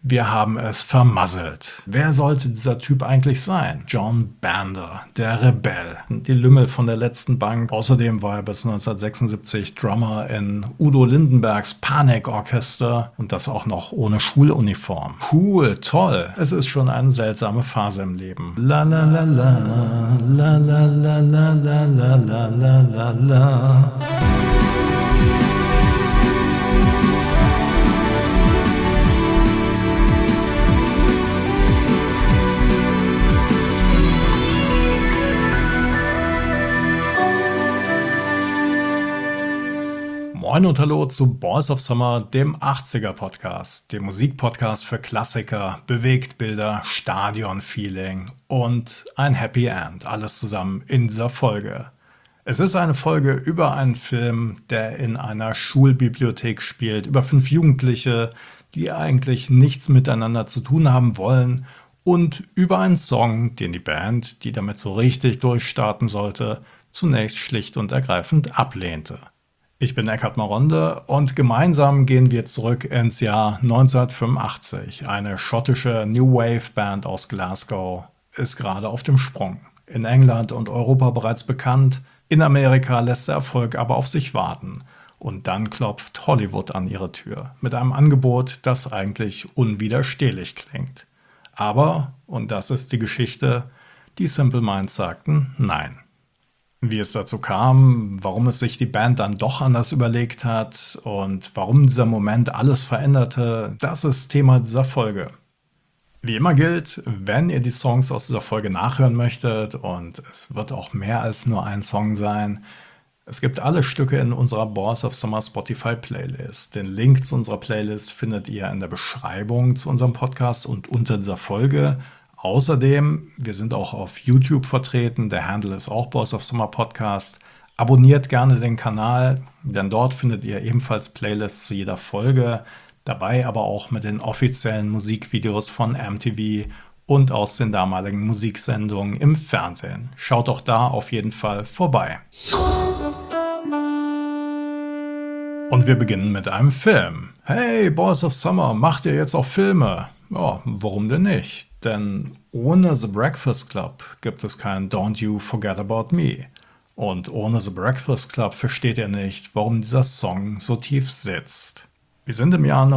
Wir haben es vermasselt. Wer sollte dieser Typ eigentlich sein? John Bander, der Rebell, die Lümmel von der letzten Bank. Außerdem war er bis 1976 Drummer in Udo Lindenbergs Panikorchester und das auch noch ohne Schuluniform. Cool, toll. Es ist schon eine seltsame Phase im Leben. La la la la, la la la la la la la la la la. Moin und hallo zu Boys of Summer, dem 80er-Podcast, dem Musikpodcast für Klassiker, Bewegtbilder, Stadion-Feeling und ein Happy End. Alles zusammen in dieser Folge. Es ist eine Folge über einen Film, der in einer Schulbibliothek spielt, über 5 Jugendliche, die eigentlich nichts miteinander zu tun haben wollen und über einen Song, den die Band, die damit so richtig durchstarten sollte, zunächst schlicht und ergreifend ablehnte. Ich bin Eckhard Maronde und gemeinsam gehen wir zurück ins Jahr 1985. Eine schottische New Wave Band aus Glasgow ist gerade auf dem Sprung. In England und Europa bereits bekannt, in Amerika lässt der Erfolg aber auf sich warten. Und dann klopft Hollywood an ihre Tür mit einem Angebot, das eigentlich unwiderstehlich klingt. Aber, und das ist die Geschichte, die Simple Minds sagten Nein. Wie es dazu kam, warum es sich die Band dann doch anders überlegt hat und warum dieser Moment alles veränderte, das ist Thema dieser Folge. Wie immer gilt, wenn ihr die Songs aus dieser Folge nachhören möchtet, und es wird auch mehr als nur ein Song sein, es gibt alle Stücke in unserer Boys of Summer Spotify Playlist. Den Link zu unserer Playlist findet ihr in der Beschreibung zu unserem Podcast und unter dieser Folge. Außerdem, wir sind auch auf YouTube vertreten, der Handle ist auch Boys of Summer Podcast. Abonniert gerne den Kanal, denn dort findet ihr ebenfalls Playlists zu jeder Folge, dabei aber auch mit den offiziellen Musikvideos von MTV und aus den damaligen Musiksendungen im Fernsehen. Schaut auch da auf jeden Fall vorbei. Und wir beginnen mit einem Film. Hey, Boys of Summer, macht ihr jetzt auch Filme? Ja, warum denn nicht? Denn ohne The Breakfast Club gibt es kein Don't You Forget About Me. Und ohne The Breakfast Club versteht ihr nicht, warum dieser Song so tief sitzt. Wir sind im Jahr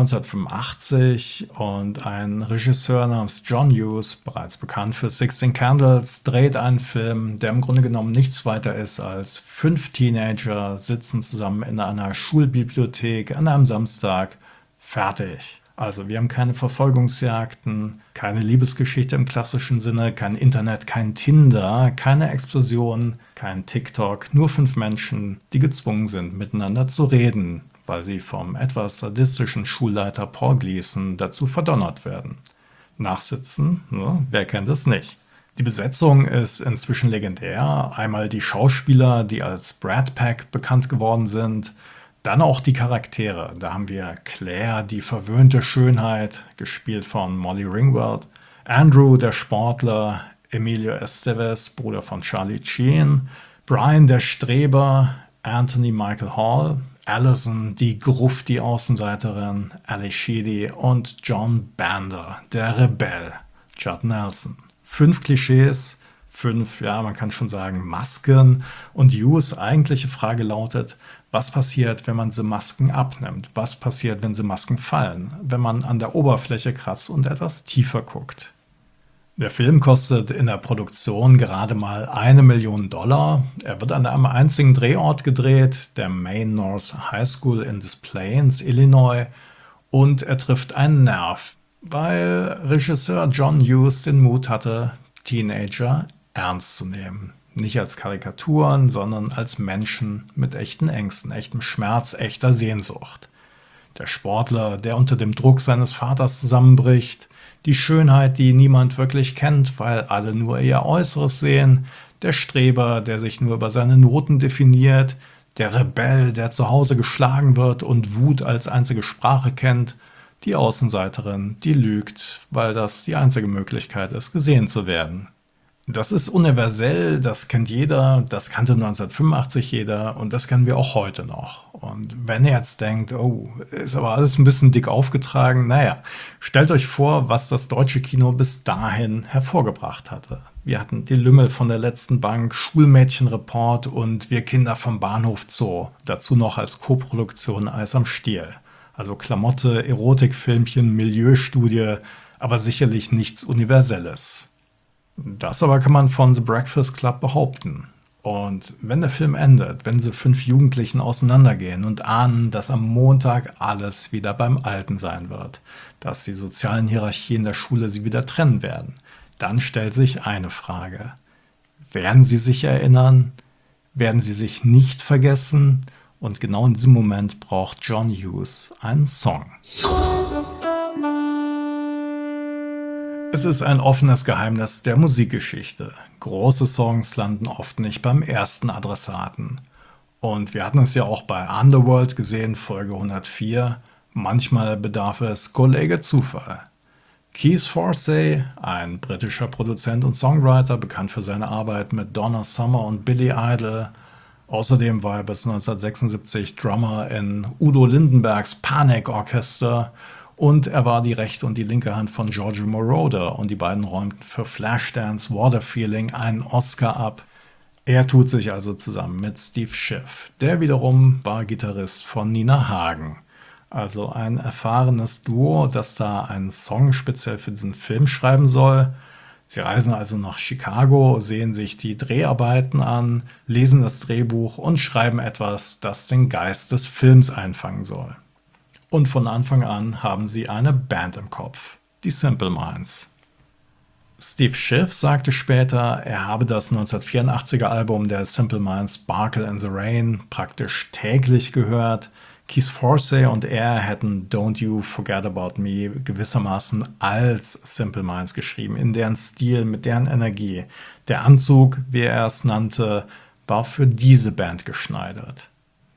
1985 und ein Regisseur namens John Hughes, bereits bekannt für 16 Candles, dreht einen Film, der im Grunde genommen nichts weiter ist als 5 Teenager sitzen zusammen in einer Schulbibliothek an einem Samstag. Fertig. Also wir haben keine Verfolgungsjagden, keine Liebesgeschichte im klassischen Sinne, kein Internet, kein Tinder, keine Explosion, kein TikTok, nur 5 Menschen, die gezwungen sind, miteinander zu reden, weil sie vom etwas sadistischen Schulleiter Paul Gleason dazu verdonnert werden. Nachsitzen? Ja, wer kennt es nicht? Die Besetzung ist inzwischen legendär. Einmal die Schauspieler, die als Brat Pack bekannt geworden sind, dann auch die Charaktere. Da haben wir Claire, die verwöhnte Schönheit, gespielt von Molly Ringwald, Andrew, der Sportler, Emilio Estevez, Bruder von Charlie Sheen, Brian, der Streber, Anthony Michael Hall, Allison, die Gruft, die Außenseiterin, Ali Sheedy und John Bander, der Rebell, Judd Nelson. 5 Klischees, 5, ja, man kann schon sagen, Masken. Und Hughes' eigentliche Frage lautet, was passiert, wenn man diese Masken abnimmt? Was passiert, wenn diese Masken fallen? Wenn man an der Oberfläche kratzt und etwas tiefer guckt. Der Film kostet in der Produktion gerade mal $1 Million. Er wird an einem einzigen Drehort gedreht, der Maine North High School in Des Plaines, Illinois. Und er trifft einen Nerv, weil Regisseur John Hughes den Mut hatte, Teenager ernst zu nehmen. Nicht als Karikaturen, sondern als Menschen mit echten Ängsten, echtem Schmerz, echter Sehnsucht. Der Sportler, der unter dem Druck seines Vaters zusammenbricht, die Schönheit, die niemand wirklich kennt, weil alle nur ihr Äußeres sehen, der Streber, der sich nur über seine Noten definiert, der Rebell, der zu Hause geschlagen wird und Wut als einzige Sprache kennt, die Außenseiterin, die lügt, weil das die einzige Möglichkeit ist, gesehen zu werden. Das ist universell, das kennt jeder, das kannte 1985 jeder und das kennen wir auch heute noch. Und wenn ihr jetzt denkt, oh, ist aber alles ein bisschen dick aufgetragen, naja, stellt euch vor, was das deutsche Kino bis dahin hervorgebracht hatte. Wir hatten die Lümmel von der letzten Bank, Schulmädchenreport und Wir Kinder vom Bahnhof Zoo. Dazu noch als Koproduktion Eis am Stiel. Also Klamotte, Erotikfilmchen, Milieustudie, aber sicherlich nichts Universelles. Das aber kann man von The Breakfast Club behaupten. Und wenn der Film endet, wenn diese 5 Jugendlichen auseinandergehen und ahnen, dass am Montag alles wieder beim Alten sein wird, dass die sozialen Hierarchien der Schule sie wieder trennen werden, dann stellt sich eine Frage. Werden sie sich erinnern? Werden sie sich nicht vergessen? Und genau in diesem Moment braucht John Hughes einen Song. Es ist ein offenes Geheimnis der Musikgeschichte. Große Songs landen oft nicht beim ersten Adressaten. Und wir hatten es ja auch bei Underworld gesehen, Folge 104. Manchmal bedarf es Kollege Zufall. Keith Forsey, ein britischer Produzent und Songwriter, bekannt für seine Arbeit mit Donna Summer und Billy Idol. Außerdem war er bis 1976 Drummer in Udo Lindenbergs Panic Orchester und er war die rechte und die linke Hand von Giorgio Moroder und die beiden räumten für Flashdance Water Feeling einen Oscar ab. Er tut sich also zusammen mit Steve Schiff. Der wiederum war Gitarrist von Nina Hagen. Also ein erfahrenes Duo, das da einen Song speziell für diesen Film schreiben soll. Sie reisen also nach Chicago, sehen sich die Dreharbeiten an, lesen das Drehbuch und schreiben etwas, das den Geist des Films einfangen soll. Und von Anfang an haben sie eine Band im Kopf, die Simple Minds. Steve Schiff sagte später, er habe das 1984er Album der Simple Minds Sparkle in the Rain praktisch täglich gehört. Keith Forsey und er hätten Don't You Forget About Me gewissermaßen als Simple Minds geschrieben, in deren Stil, mit deren Energie. Der Anzug, wie er es nannte, war für diese Band geschneidert.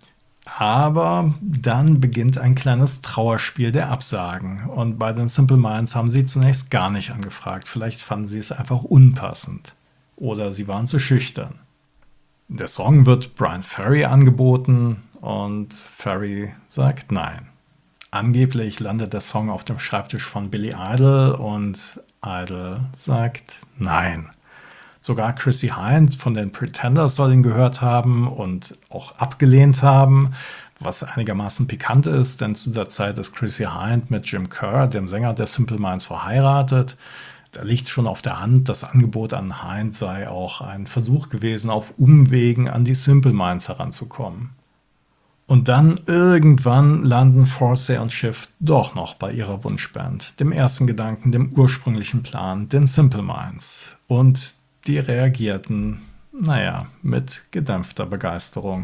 Aber dann beginnt ein kleines Trauerspiel der Absagen. Und bei den Simple Minds haben sie zunächst gar nicht angefragt. Vielleicht fanden sie es einfach unpassend. Oder sie waren zu schüchtern. Der Song wird Brian Ferry angeboten und Ferry sagt nein. Angeblich landet der Song auf dem Schreibtisch von Billy Idol und Idol sagt nein. Sogar Chrissy Hynde von den Pretenders soll ihn gehört haben und auch abgelehnt haben, was einigermaßen pikant ist, denn zu der Zeit ist Chrissy Hynde mit Jim Kerr, dem Sänger der Simple Minds, verheiratet. Da liegt schon auf der Hand, das Angebot an Hynde sei auch ein Versuch gewesen, auf Umwegen an die Simple Minds heranzukommen. Und dann irgendwann landen Forsey und Schiff doch noch bei ihrer Wunschband, dem ersten Gedanken, dem ursprünglichen Plan, den Simple Minds. Und die reagierten, mit gedämpfter Begeisterung.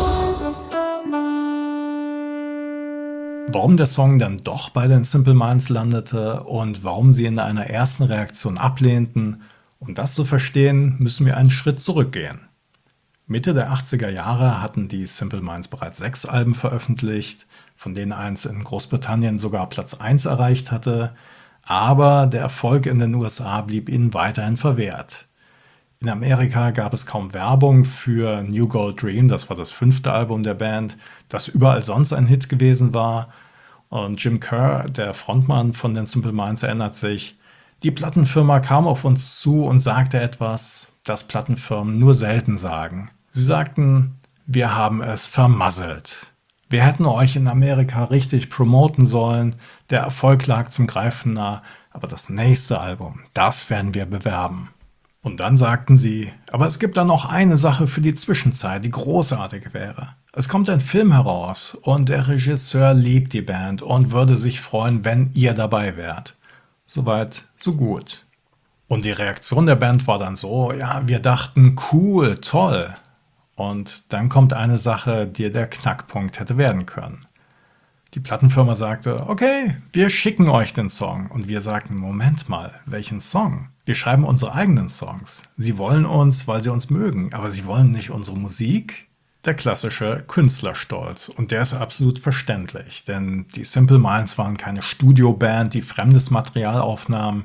Warum der Song dann doch bei den Simple Minds landete und warum sie in einer ersten Reaktion ablehnten, um das zu verstehen, müssen wir einen Schritt zurückgehen. Mitte der 80er Jahre hatten die Simple Minds bereits 6 Alben veröffentlicht, von denen eins in Großbritannien sogar Platz 1 erreicht hatte, aber der Erfolg in den USA blieb ihnen weiterhin verwehrt. In Amerika gab es kaum Werbung für New Gold Dream, das war das 5. Album der Band, das überall sonst ein Hit gewesen war. Und Jim Kerr, der Frontmann von den Simple Minds, erinnert sich, die Plattenfirma kam auf uns zu und sagte etwas, das Plattenfirmen nur selten sagen. Sie sagten, wir haben es vermasselt. Wir hätten euch in Amerika richtig promoten sollen, der Erfolg lag zum Greifen nah, aber das nächste Album, das werden wir bewerben. Und dann sagten sie, aber es gibt da noch eine Sache für die Zwischenzeit, die großartig wäre. Es kommt ein Film heraus und der Regisseur liebt die Band und würde sich freuen, wenn ihr dabei wärt. Soweit, so gut. Und die Reaktion der Band war dann so, ja, wir dachten, cool, toll. Und dann kommt eine Sache, die der Knackpunkt hätte werden können. Die Plattenfirma sagte, okay, wir schicken euch den Song. Und wir sagten, Moment mal, welchen Song? Wir schreiben unsere eigenen Songs. Sie wollen uns, weil sie uns mögen, aber sie wollen nicht unsere Musik. Der klassische Künstlerstolz. Und der ist absolut verständlich, denn die Simple Minds waren keine Studioband, die fremdes Material aufnahmen.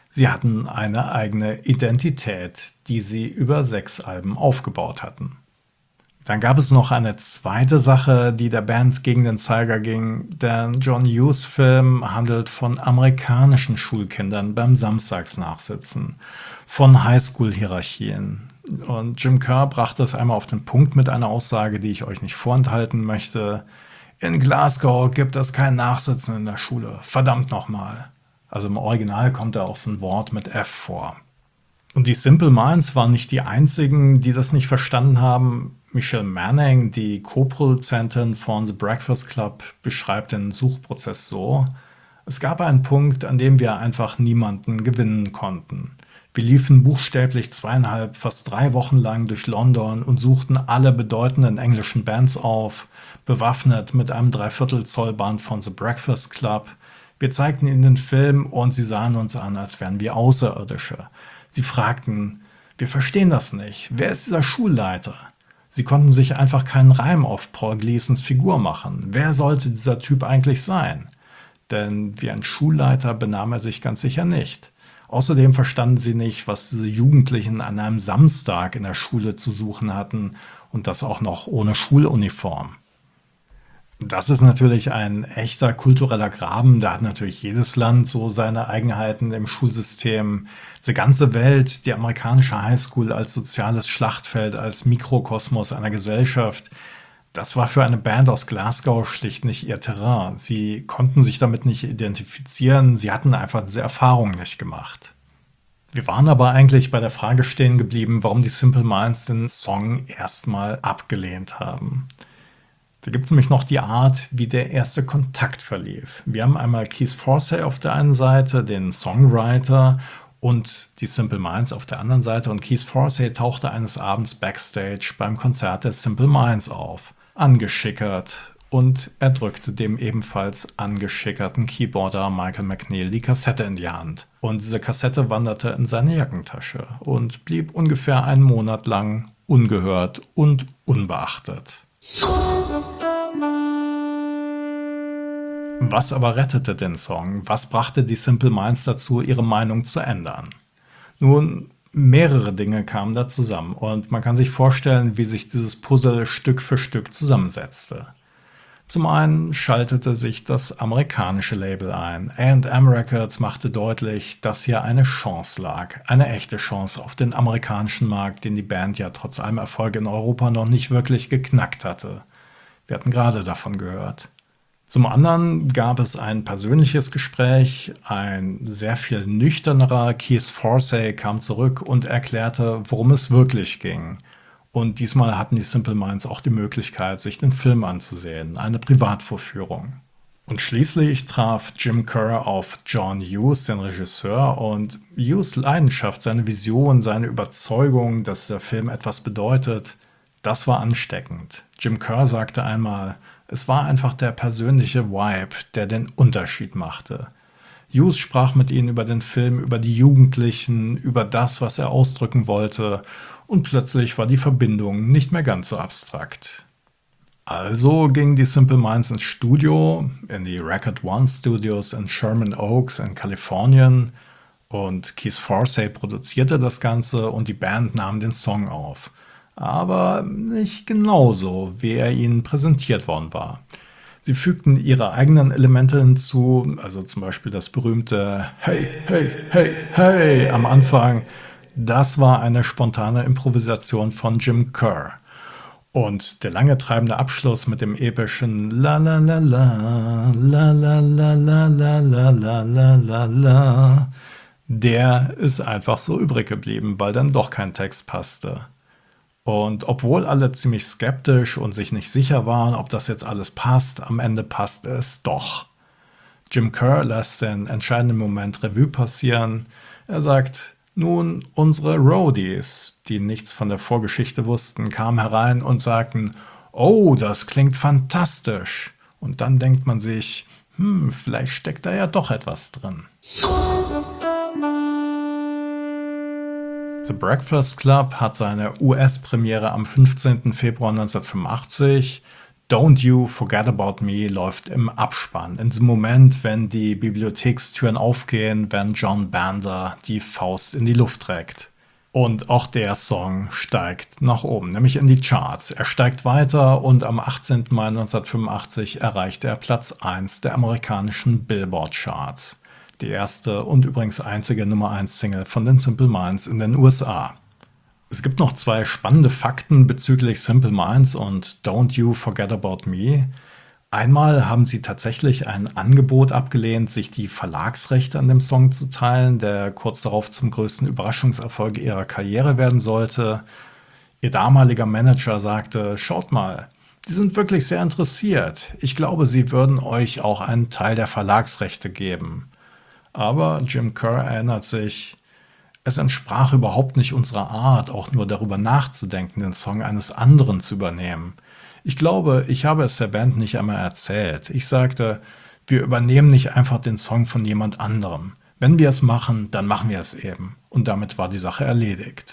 Sie hatten eine eigene Identität, die sie über 6 Alben aufgebaut hatten. Dann gab es noch eine zweite Sache, die der Band gegen den Zeiger ging, denn John Hughes' Film handelt von amerikanischen Schulkindern beim Samstagsnachsitzen, von Highschool-Hierarchien. Und Jim Kerr brachte es einmal auf den Punkt mit einer Aussage, die ich euch nicht vorenthalten möchte. In Glasgow gibt es kein Nachsitzen in der Schule. Verdammt nochmal. Also im Original kommt da auch so ein Wort mit F vor. Und die Simple Minds waren nicht die einzigen, die das nicht verstanden haben. Michelle Manning, die Co-Produzentin von The Breakfast Club, beschreibt den Suchprozess so: Es gab einen Punkt, an dem wir einfach niemanden gewinnen konnten. Wir liefen buchstäblich 2,5, fast 3 Wochen lang durch London und suchten alle bedeutenden englischen Bands auf, bewaffnet mit einem 3/4 Zoll Band von The Breakfast Club. Wir zeigten ihnen den Film und sie sahen uns an, als wären wir Außerirdische. Sie fragten: Wir verstehen das nicht. Wer ist dieser Schulleiter? Sie konnten sich einfach keinen Reim auf Paul Gleasons Figur machen. Wer sollte dieser Typ eigentlich sein? Denn wie ein Schulleiter benahm er sich ganz sicher nicht. Außerdem verstanden sie nicht, was diese Jugendlichen an einem Samstag in der Schule zu suchen hatten, und das auch noch ohne Schuluniform. Das ist natürlich ein echter kultureller Graben. Da hat natürlich jedes Land so seine Eigenheiten im Schulsystem. Die ganze Welt, die amerikanische Highschool als soziales Schlachtfeld, als Mikrokosmos einer Gesellschaft, das war für eine Band aus Glasgow schlicht nicht ihr Terrain. Sie konnten sich damit nicht identifizieren, sie hatten einfach diese Erfahrung nicht gemacht. Wir waren aber eigentlich bei der Frage stehen geblieben, warum die Simple Minds den Song erstmal abgelehnt haben. Da gibt es nämlich noch die Art, wie der erste Kontakt verlief. Wir haben einmal Keith Forsey auf der einen Seite, den Songwriter, und die Simple Minds auf der anderen Seite. Und Keith Forsey tauchte eines Abends backstage beim Konzert der Simple Minds auf, angeschickert. Und er drückte dem ebenfalls angeschickerten Keyboarder Michael McNeil die Kassette in die Hand. Und diese Kassette wanderte in seine Jackentasche und blieb ungefähr einen Monat lang ungehört und unbeachtet. Was aber rettete den Song? Was brachte die Simple Minds dazu, ihre Meinung zu ändern? Nun, mehrere Dinge kamen da zusammen und man kann sich vorstellen, wie sich dieses Puzzle Stück für Stück zusammensetzte. Zum einen schaltete sich das amerikanische Label ein. A&M Records machte deutlich, dass hier eine Chance lag. Eine echte Chance auf den amerikanischen Markt, den die Band ja trotz allem Erfolg in Europa noch nicht wirklich geknackt hatte. Wir hatten gerade davon gehört. Zum anderen gab es ein persönliches Gespräch. Ein sehr viel nüchternerer Keith Forsey kam zurück und erklärte, worum es wirklich ging. Und diesmal hatten die Simple Minds auch die Möglichkeit, sich den Film anzusehen, eine Privatvorführung. Und schließlich traf Jim Kerr auf John Hughes, den Regisseur, und Hughes' Leidenschaft, seine Vision, seine Überzeugung, dass der Film etwas bedeutet, das war ansteckend. Jim Kerr sagte einmal, es war einfach der persönliche Vibe, der den Unterschied machte. Hughes sprach mit ihnen über den Film, über die Jugendlichen, über das, was er ausdrücken wollte, und plötzlich war die Verbindung nicht mehr ganz so abstrakt. Also gingen die Simple Minds ins Studio, in die Record One Studios in Sherman Oaks in Kalifornien, und Keith Forsey produzierte das Ganze und die Band nahm den Song auf. Aber nicht genauso, wie er ihnen präsentiert worden war. Sie fügten ihre eigenen Elemente hinzu, also zum Beispiel das berühmte Hey, hey, hey, hey am Anfang. Das war eine spontane Improvisation von Jim Kerr. Und der lange treibende Abschluss mit dem epischen La la la la, la la la la la la la la la la, der ist einfach so übrig geblieben, weil dann doch kein Text passte. Und obwohl alle ziemlich skeptisch und sich nicht sicher waren, ob das jetzt alles passt, am Ende passt es doch. Jim Kerr lässt den entscheidenden Moment Revue passieren. Er sagt, nun, unsere Roadies, die nichts von der Vorgeschichte wussten, kamen herein und sagten, oh, das klingt fantastisch. Und dann denkt man sich, vielleicht steckt da ja doch etwas drin. The Breakfast Club hat seine US-Premiere am 15. Februar 1985. Don't You Forget About Me läuft im Abspann. In diesem Moment, wenn die Bibliothekstüren aufgehen, wenn John Bander die Faust in die Luft trägt. Und auch der Song steigt nach oben, nämlich in die Charts. Er steigt weiter und am 18. Mai 1985 erreicht er Platz 1 der amerikanischen Billboard-Charts. Die erste und übrigens einzige Nummer 1 Single von den Simple Minds in den USA. Es gibt noch zwei spannende Fakten bezüglich Simple Minds und Don't You Forget About Me. Einmal haben sie tatsächlich ein Angebot abgelehnt, sich die Verlagsrechte an dem Song zu teilen, der kurz darauf zum größten Überraschungserfolg ihrer Karriere werden sollte. Ihr damaliger Manager sagte: Schaut mal, die sind wirklich sehr interessiert. Ich glaube, sie würden euch auch einen Teil der Verlagsrechte geben. Aber Jim Kerr erinnert sich: Es entsprach überhaupt nicht unserer Art, auch nur darüber nachzudenken, den Song eines anderen zu übernehmen. Ich glaube, ich habe es der Band nicht einmal erzählt. Ich sagte: Wir übernehmen nicht einfach den Song von jemand anderem. Wenn wir es machen, dann machen wir es eben. Und damit war die Sache erledigt.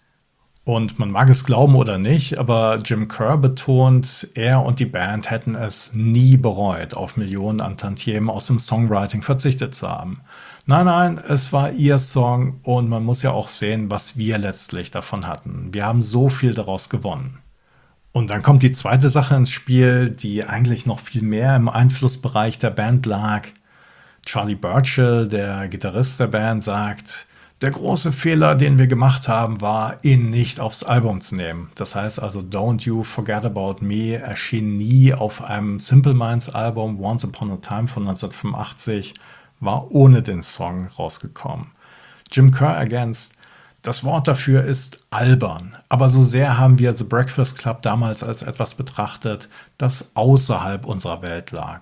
Und man mag es glauben oder nicht, aber Jim Kerr betont, er und die Band hätten es nie bereut, auf Millionen an Tantiemen aus dem Songwriting verzichtet zu haben. Nein, nein, es war ihr Song und man muss ja auch sehen, was wir letztlich davon hatten. Wir haben so viel daraus gewonnen. Und dann kommt die zweite Sache ins Spiel, die eigentlich noch viel mehr im Einflussbereich der Band lag. Charlie Burchill, der Gitarrist der Band, sagt: Der große Fehler, den wir gemacht haben, war, ihn nicht aufs Album zu nehmen. Das heißt also, Don't You Forget About Me erschien nie auf einem Simple Minds Album. Once Upon a Time von 1985 war ohne den Song rausgekommen. Jim Kerr ergänzt: Das Wort dafür ist albern, aber so sehr haben wir The Breakfast Club damals als etwas betrachtet, das außerhalb unserer Welt lag.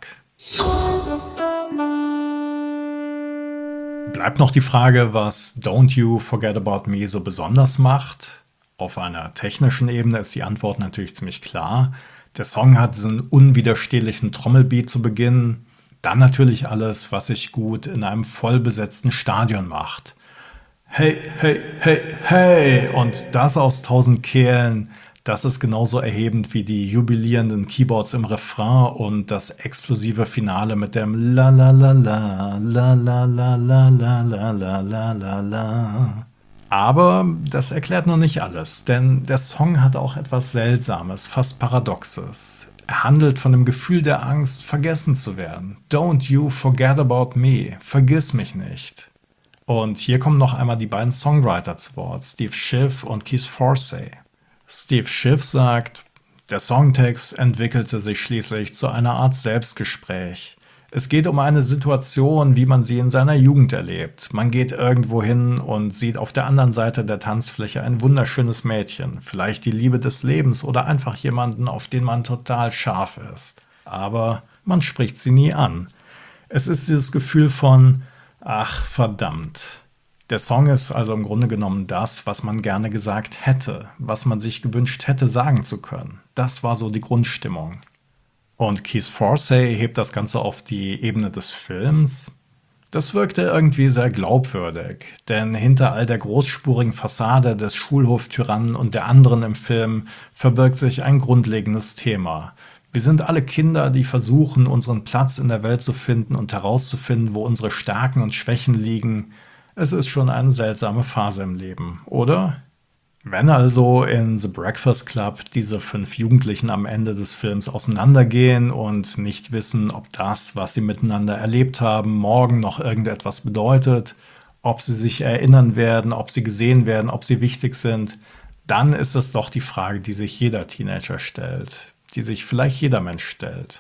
Bleibt noch die Frage, was Don't You Forget About Me so besonders macht. Auf einer technischen Ebene ist die Antwort natürlich ziemlich klar. Der Song hat diesen unwiderstehlichen Trommelbeat zu Beginn. Dann natürlich alles, was sich gut in einem vollbesetzten Stadion macht. Hey, hey, hey, hey! Und das aus 1000 Kehlen, das ist genauso erhebend wie die jubilierenden Keyboards im Refrain und das explosive Finale mit dem La la la la la la la la la la la la la la. Aber das erklärt noch nicht alles, denn der Song hat auch etwas Seltsames, fast Paradoxes. Er handelt von dem Gefühl der Angst, vergessen zu werden. Don't you forget about me. Vergiss mich nicht. Und hier kommen noch einmal die beiden Songwriter zu Wort, Steve Schiff und Keith Forsey. Steve Schiff sagt: Der Songtext entwickelte sich schließlich zu einer Art Selbstgespräch. Es geht um eine Situation, wie man sie in seiner Jugend erlebt. Man geht irgendwo hin und sieht auf der anderen Seite der Tanzfläche ein wunderschönes Mädchen, vielleicht die Liebe des Lebens oder einfach jemanden, auf den man total scharf ist. Aber man spricht sie nie an. Es ist dieses Gefühl von: Ach, verdammt. Der Song ist also im Grunde genommen das, was man gerne gesagt hätte, was man sich gewünscht hätte sagen zu können. Das war so die Grundstimmung. Und Keith Forsey hebt das Ganze auf die Ebene des Films. Das wirkte irgendwie sehr glaubwürdig, denn hinter all der großspurigen Fassade des Schulhoftyrannen und der anderen im Film verbirgt sich ein grundlegendes Thema. Wir sind alle Kinder, die versuchen, unseren Platz in der Welt zu finden und herauszufinden, wo unsere Stärken und Schwächen liegen. Es ist schon eine seltsame Phase im Leben, oder? Wenn also in The Breakfast Club diese 5 Jugendlichen am Ende des Films auseinandergehen und nicht wissen, ob das, was sie miteinander erlebt haben, morgen noch irgendetwas bedeutet, ob sie sich erinnern werden, ob sie gesehen werden, ob sie wichtig sind, dann ist es doch die Frage, die sich jeder Teenager stellt, die sich vielleicht jeder Mensch stellt.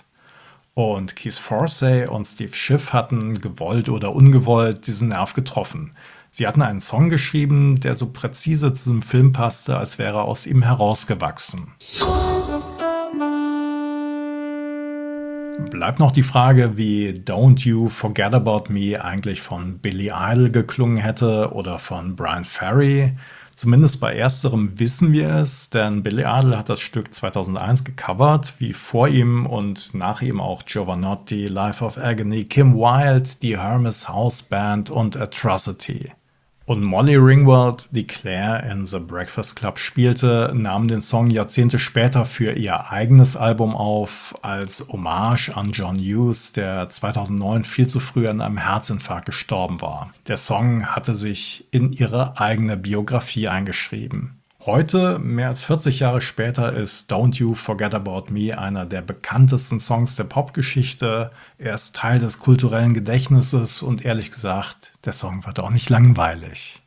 Und Keith Forsey und Steve Schiff hatten, gewollt oder ungewollt, diesen Nerv getroffen. Sie hatten einen Song geschrieben, der so präzise zu diesem Film passte, als wäre er aus ihm herausgewachsen. Bleibt noch die Frage, wie Don't You Forget About Me eigentlich von Billy Idol geklungen hätte oder von Brian Ferry. Zumindest bei ersterem wissen wir es, denn Billy Idol hat das Stück 2001 gecovert, wie vor ihm und nach ihm auch Giovanotti, Life of Agony, Kim Wilde, die Hermes House Band und Atrocity. Und Molly Ringwald, die Claire in The Breakfast Club spielte, nahm den Song Jahrzehnte später für ihr eigenes Album auf, als Hommage an John Hughes, der 2009 viel zu früh an einem Herzinfarkt gestorben war. Der Song hatte sich in ihre eigene Biografie eingeschrieben. Heute, mehr als 40 Jahre später, ist Don't You Forget About Me einer der bekanntesten Songs der Popgeschichte. Er ist Teil des kulturellen Gedächtnisses und ehrlich gesagt, der Song wird auch nicht langweilig.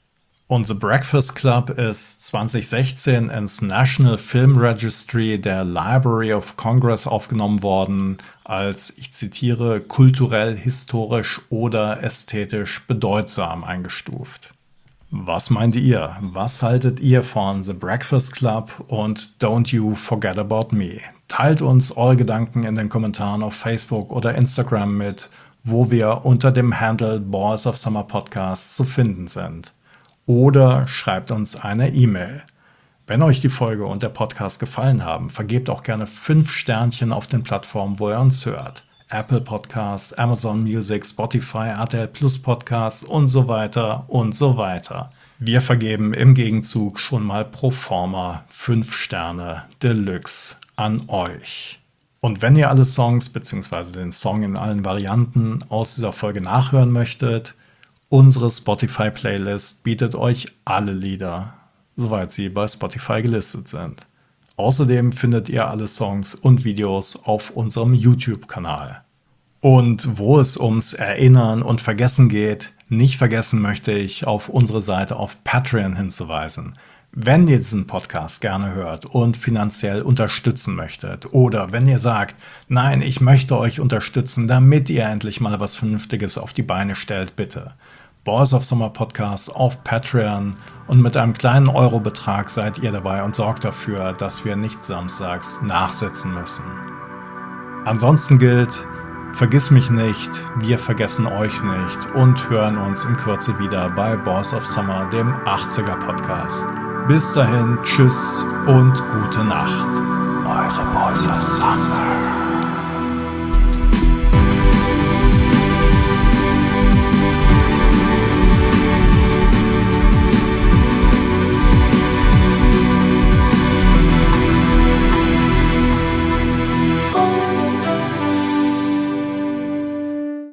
Und The Breakfast Club ist 2016 ins National Film Registry der Library of Congress aufgenommen worden, als, ich zitiere, kulturell, historisch oder ästhetisch bedeutsam eingestuft. Was meint ihr? Was haltet ihr von The Breakfast Club und Don't You Forget About Me? Teilt uns eure Gedanken in den Kommentaren auf Facebook oder Instagram mit, wo wir unter dem Handle Balls of Summer Podcast zu finden sind. Oder schreibt uns eine E-Mail. Wenn euch die Folge und der Podcast gefallen haben, vergebt auch gerne 5 Sternchen auf den Plattformen, wo ihr uns hört. Apple Podcasts, Amazon Music, Spotify, RTL Plus Podcasts und so weiter und so weiter. Wir vergeben im Gegenzug schon mal pro forma 5 Sterne Deluxe an euch. Und wenn ihr alle Songs bzw. den Song in allen Varianten aus dieser Folge nachhören möchtet, unsere Spotify-Playlist bietet euch alle Lieder, soweit sie bei Spotify gelistet sind. Außerdem findet ihr alle Songs und Videos auf unserem YouTube-Kanal. Und wo es ums Erinnern und Vergessen geht, nicht vergessen möchte ich, auf unsere Seite auf Patreon hinzuweisen. Wenn ihr diesen Podcast gerne hört und finanziell unterstützen möchtet oder wenn ihr sagt, nein, ich möchte euch unterstützen, damit ihr endlich mal was Vernünftiges auf die Beine stellt, bitte. Balls of Summer Podcast auf Patreon und mit einem kleinen Eurobetrag seid ihr dabei und sorgt dafür, dass wir nicht samstags nachsitzen müssen. Ansonsten gilt, vergiss mich nicht, wir vergessen euch nicht und hören uns in Kürze wieder bei Balls of Summer, dem 80er Podcast. Bis dahin, tschüss und gute Nacht. Eure Balls of Summer.